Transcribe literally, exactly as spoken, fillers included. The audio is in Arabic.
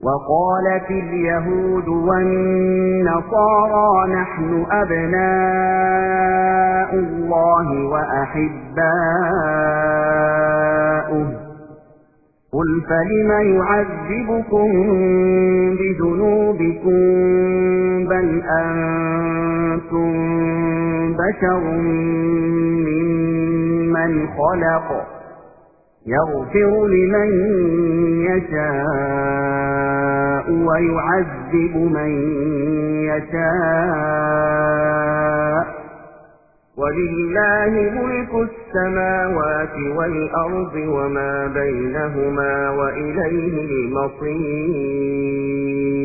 وقالت اليهود والنصارى نحن أبناء الله وأحباؤه قل فلم يعذبكم بذنوبكم بل أنتم بشر ممن خلق يغفر لمن يشاء ويعذب من يشاء ولله ملك السماوات والأرض وما بينهما وإليه المصير.